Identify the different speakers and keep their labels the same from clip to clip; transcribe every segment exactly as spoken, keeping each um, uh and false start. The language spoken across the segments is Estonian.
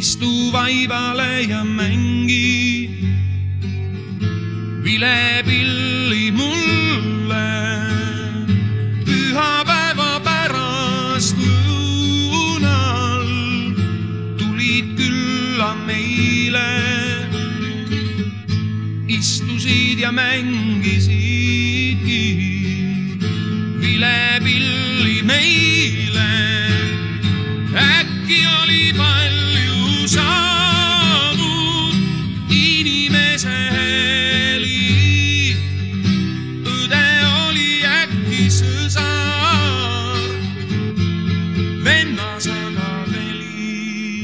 Speaker 1: istu vaibale ja mängi vilepilli mulle pühapäeva pärast lõunal tulid külla meile, istusid ja mängisidki vilepilli meile. Äkki oli palju saanud inimese heli, õde oli äkki sõsar, vennasaga veli.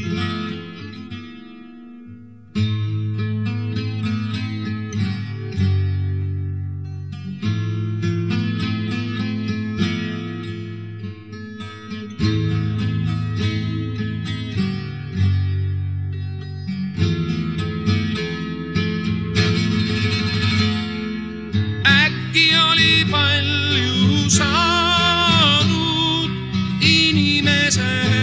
Speaker 1: Palju saanud inimese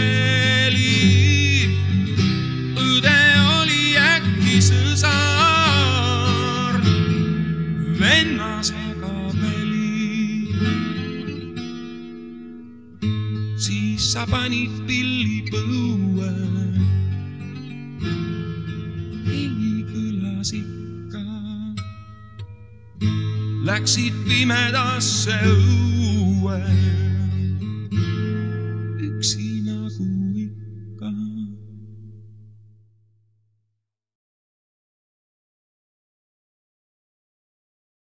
Speaker 1: heli, õde oli äkki sõsar, vennasega veli. Siis sa panid pilli põue, heli kõlas ikka. Läksid pimedasse õue.